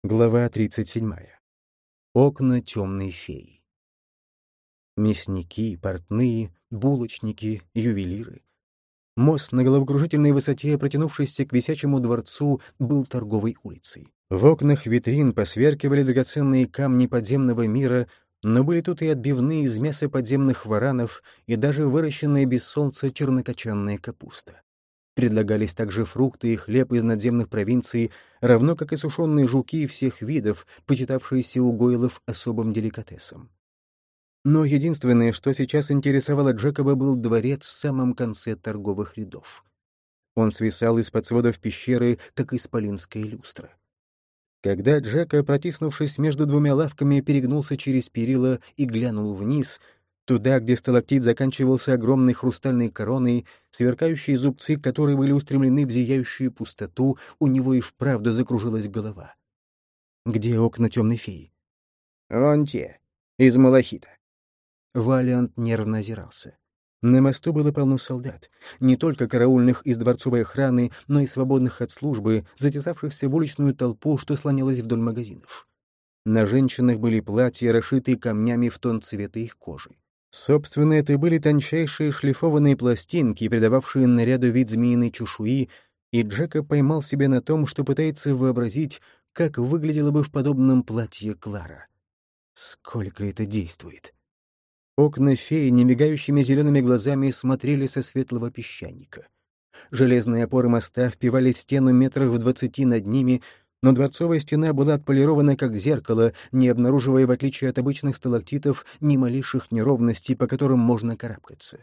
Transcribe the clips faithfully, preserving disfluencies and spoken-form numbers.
Глава тридцать седьмая. Окна темной феи. Мясники, портные, булочники, ювелиры. Мост на головокружительной высоте, протянувшийся к висячему дворцу, был торговой улицей. В окнах витрин посверкивали драгоценные камни подземного мира, но были тут и отбивные из мяса подземных варанов, и даже выращенная без солнца чернокочанная капуста. Предлагались также фрукты и хлеб из надземных провинций, равно как и сушеные жуки всех видов, почитавшиеся у гойлов особым деликатесом. Но единственное, что сейчас интересовало Джекоба, был дворец в самом конце торговых рядов. Он свисал из-под сводов пещеры, как исполинская люстра. Когда Джека, протиснувшись между двумя лавками, перегнулся через перила и глянул вниз — туда, где сталактит заканчивался огромной хрустальной короной, сверкающие зубцы, которые были устремлены в зияющую пустоту, у него и вправду закружилась голова. «Где окна темной феи?» «Вон те, из малахита». Валиант нервно озирался. На мосту было полно солдат, не только караульных из дворцовой охраны, но и свободных от службы, затесавшихся в уличную толпу, что слонялась вдоль магазинов. На женщинах были платья, расшитые камнями в тон цвета их кожи. Собственно, это были тончайшие шлифованные пластинки, придававшие наряду вид змеиной чешуи, и Джека поймал себя на том, что пытается вообразить, как выглядела бы в подобном платье Клара. Сколько это действует! Окна феи немигающими зелеными глазами смотрели со светлого песчаника. Железные опоры моста впивали в стену метрах в двадцати над ними, но дворцовая стена была отполирована как зеркало, не обнаруживая, в отличие от обычных сталактитов, ни малейших неровностей, по которым можно карабкаться.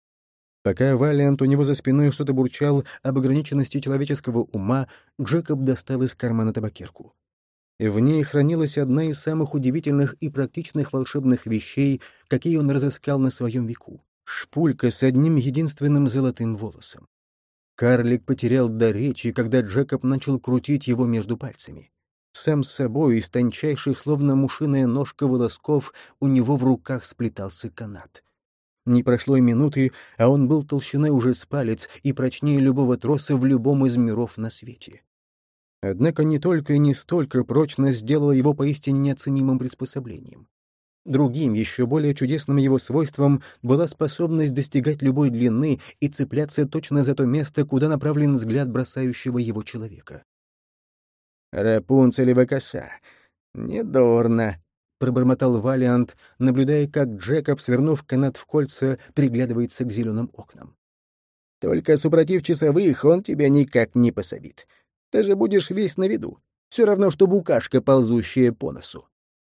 Пока Валиант у него за спиной что-то бурчал об ограниченности человеческого ума, Джекоб достал из кармана табакерку. В ней хранилась одна из самых удивительных и практичных волшебных вещей, какие он разыскал на своем веку — шпулька с одним единственным золотым волосом. Карлик потерял дар речи, когда Джекоб начал крутить его между пальцами. Сам с собой из тончайших, словно мушиная ножка волосков, у него в руках сплетался канат. Не прошло и минуты, а он был толщиной уже с палец и прочнее любого троса в любом из миров на свете. Однако не только и не столько прочность сделала его поистине неоценимым приспособлением. Другим, еще более чудесным его свойством была способность достигать любой длины и цепляться точно за то место, куда направлен взгляд бросающего его человека. «Рапунцелева коса. Недурно», — пробормотал Валиант, наблюдая, как Джекоб, свернув канат в кольца, приглядывается к зеленым окнам. «Только супротив часовых он тебя никак не посадит. Ты же будешь весь на виду. Все равно, что букашка, ползущая по носу».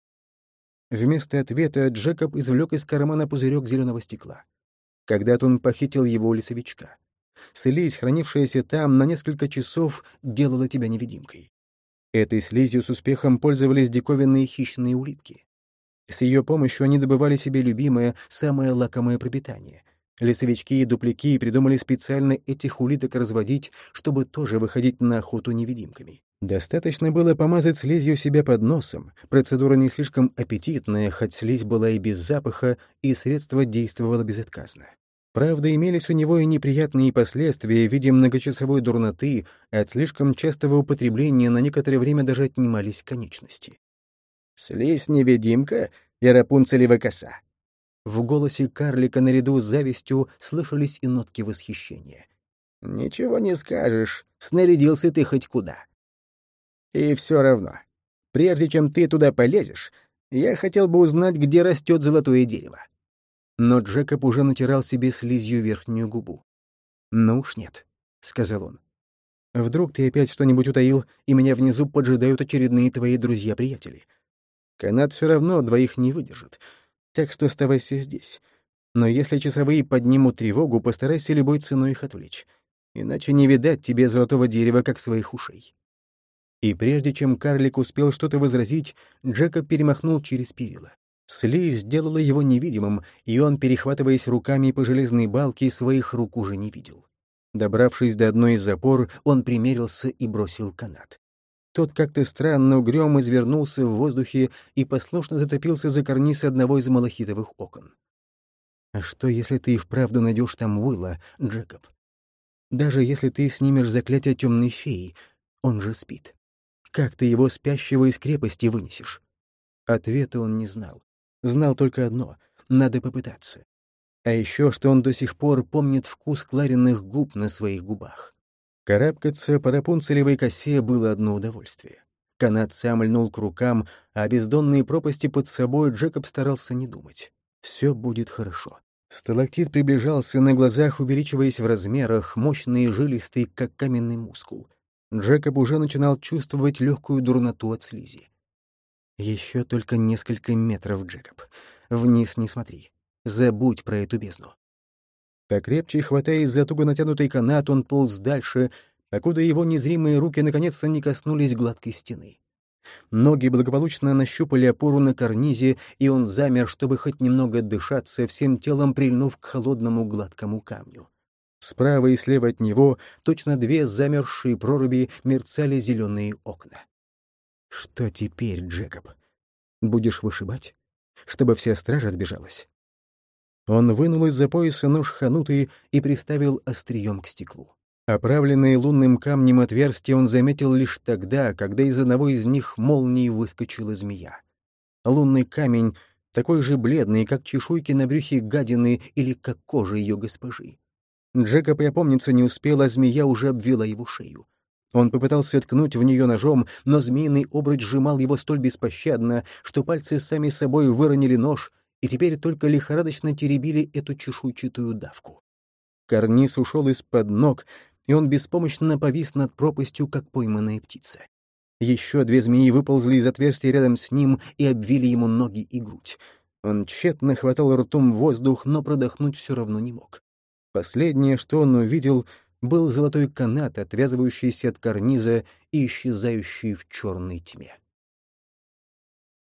Вместо ответа Джекоб извлек из кармана пузырек зеленого стекла. Когда-то он похитил его у лесовичка. Слизь, хранившаяся там на несколько часов, делала тебя невидимкой. Этой слизью с успехом пользовались диковинные хищные улитки. С ее помощью они добывали себе любимое, самое лакомое пропитание. Лесовички и дупляки придумали специально этих улиток разводить, чтобы тоже выходить на охоту невидимками. Достаточно было помазать слизью себя под носом, процедура не слишком аппетитная, хоть слизь была и без запаха, и средство действовало безотказно. Правда, имелись у него и неприятные последствия в виде многочасовой дурноты, от слишком частого употребления на некоторое время даже отнимались конечности. «Слизь-невидимка и рапунцелева коса». В голосе карлика наряду с завистью слышались и нотки восхищения. «Ничего не скажешь, снарядился ты хоть куда. И все равно, прежде чем ты туда полезешь, я хотел бы узнать, где растет золотое дерево». Но Джекоб уже натирал себе слизью верхнюю губу. «Ну уж нет», — сказал он. «Вдруг ты опять что-нибудь утаил, и меня внизу поджидают очередные твои друзья-приятели. Канат все равно двоих не выдержит, так что оставайся здесь. Но если часовые поднимут тревогу, постарайся любой ценой их отвлечь. Иначе не видать тебе золотого дерева, как своих ушей». И прежде чем карлик успел что-то возразить, Джекоб перемахнул через перила. Слизь сделала его невидимым, и он, перехватываясь руками по железной балке, своих рук уже не видел. Добравшись до одной из запор, он примерился и бросил канат. Тот как-то странно угрём извернулся в воздухе и послушно зацепился за карниз одного из малахитовых окон. «А что, если ты и вправду найдешь там Уилла, Джекоб? Даже если ты снимешь заклятие темной феи, он же спит. Как ты его спящего из крепости вынесешь? Ответа он не знал. Знал только одно — надо попытаться. А еще, что он до сих пор помнит вкус Клариных губ на своих губах. Карабкаться по рапунцелевой косе было одно удовольствие. Канат сам льнул к рукам, а о бездонные пропасти под собой Джекоб старался не думать. Все будет хорошо. Сталактит приближался на глазах, увеличиваясь в размерах, мощный и жилистый, как каменный мускул. Джекоб уже начинал чувствовать легкую дурноту от слизи. Еще только несколько метров, Джекоб. Вниз не смотри. Забудь про эту бездну. Покрепче хватаясь за туго натянутый канат, он полз дальше, покуда его незримые руки наконец-то не коснулись гладкой стены. Ноги благополучно нащупали опору на карнизе, и он замер, чтобы хоть немного дышаться, всем телом прильнув к холодному гладкому камню. Справа и слева от него, точно две замерзшие проруби, мерцали зеленые окна. Что теперь, Джекоб? Будешь вышибать? Чтобы вся стража сбежалась? Он вынул из-за пояса нож хануты и приставил острием к стеклу. Оправленные лунным камнем отверстия он заметил лишь тогда, когда из одного из них молнией выскочила змея. Лунный камень такой же бледный, как чешуйки на брюхе гадины или как кожа ее госпожи. Джекоб и опомниться не успел, а змея уже обвила его шею. Он попытался ткнуть в нее ножом, но змеиный обруч сжимал его столь беспощадно, что пальцы сами собой выронили нож и теперь только лихорадочно теребили эту чешуйчатую давку. Карниз ушел из-под ног, и он беспомощно повис над пропастью, как пойманная птица. Еще две змеи выползли из отверстия рядом с ним и обвили ему ноги и грудь. Он тщетно хватал ртом воздух, но продохнуть все равно не мог. Последнее, что он увидел, был золотой канат, отвязывающийся от карниза и исчезающий в черной тьме.